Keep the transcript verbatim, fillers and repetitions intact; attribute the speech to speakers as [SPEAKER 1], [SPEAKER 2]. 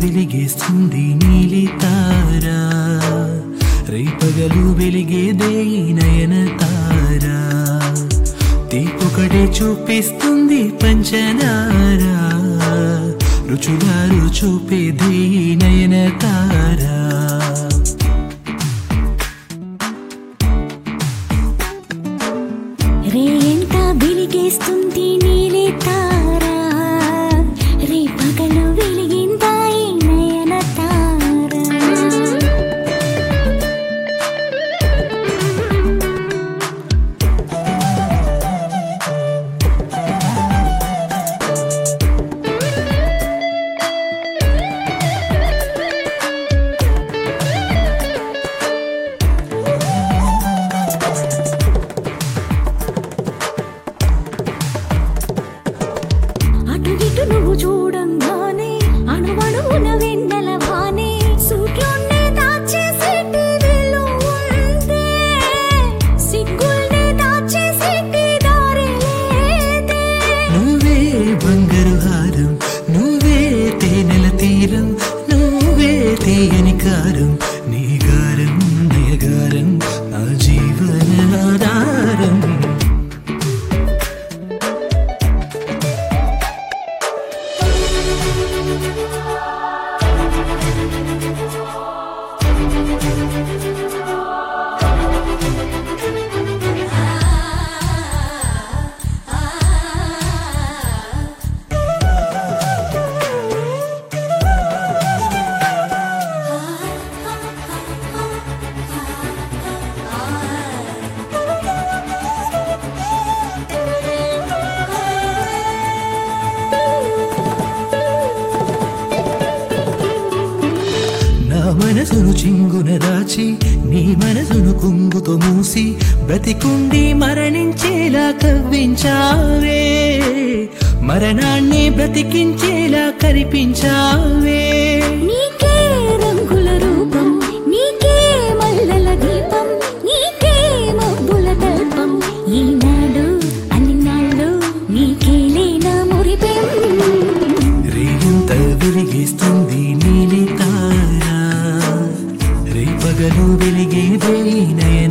[SPEAKER 1] వెలిగేస్తుంది నీలి తారా, రేపగలు వెలిగేదే నయన తారా, తీపొకటే చూపిస్తుంది పంచనారా, రుచులారు చూపేదే నయన తారా.
[SPEAKER 2] రేయంత వెలిగేస్తుంది నీలి తారా, రేపగలు వెలిగిందాయి నయన తారా. అటు ఇటు నువ్వు చూడంగానే అణువణువున వెన్నెల వానే, సూర్యున్నే దాచేసేటి వెలుగుందే, సిగ్గుల్నే దాచేసేటి దారి లేదే.
[SPEAKER 1] నువ్వే బంగారు హారం, నువ్వే తేనెల తీరం, నువ్వే తీయని కారం, నీ గారం నయగారం నా జీవన ఆధారం. నా మనసును చింగున దాచి నీ మనసును కుంగుతో మూసి, బ్రతికుండి మరణించేలా కవ్వించావే, మరణాన్ని బ్రతికించేలా కనిపించావే.
[SPEAKER 2] నీకే రంగుల రూపం, నీకే మల్లెల దీపం, నీకే మబ్బుల తల్పం, ఈనాడు అన్నినాళ్ళు నీకేలే నా మురిపెం.
[SPEAKER 1] రేయంత వెలిగేస్తుంది నీలి తారా, రేపగలు వెలిగేదే నయన